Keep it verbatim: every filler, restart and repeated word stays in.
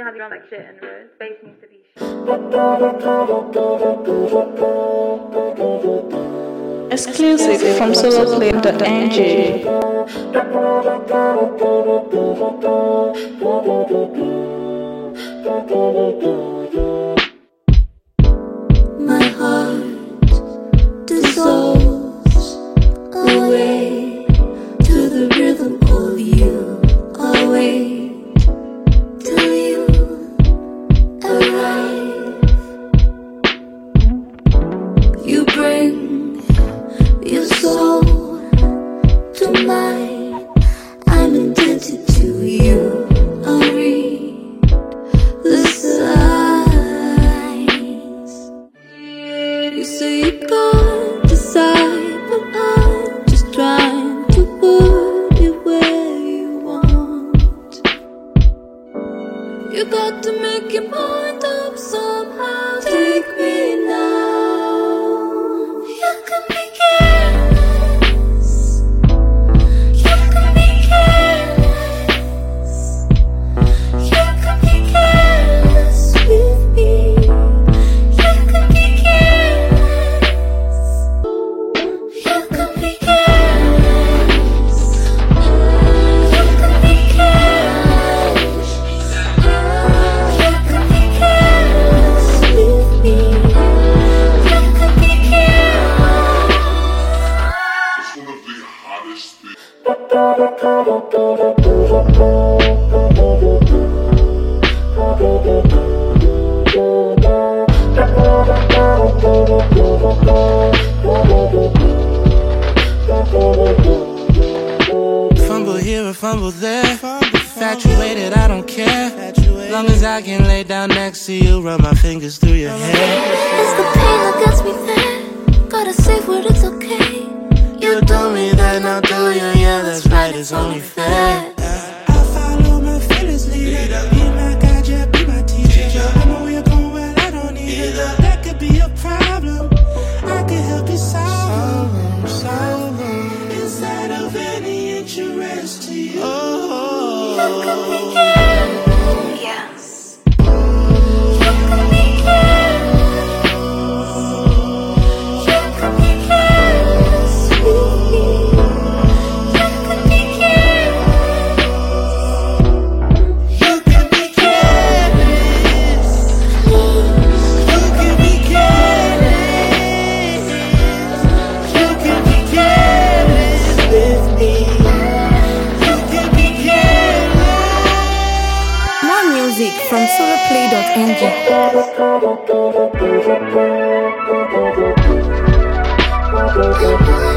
have your drum like shit and the bass needs to be shit. Exclusive from soloplay dot n g. My heart dissolves away to the rhythm of you. I'll wait till you arrive. You bring your soul to mine. I'm indebted to you. I'll read the signs. You say you can't decide, but I'm just trying to put it where you want. You got to make your mind up somehow. Take me now. You can be careless. You can be careless. You can be careless with me. You can be careless. You can be careless. You can be careless. You can be careless with me. You can be careless. It's one of the hottest things. Fumble here or fumble there. Infatuated, I don't care. Long as I can lay down next to you, run my fingers through your hair. It's the pain that gets me there. Gotta save what it's okay. You do me that, now do you? Yeah, that's right, it's only fair. I follow my feelings, leader. Be my guide, yeah, be my teacher. I know where you're going, well, I don't need it. That could be a problem. I could help you solve them, solve them. Instead of any interest to you. Oh, You can be careless. Yes. You can be careless. You can be careless with me. You can be careless. you can be careless. You can be careless. You can be careless with me. You can be careless. More music from soloplay dot n g.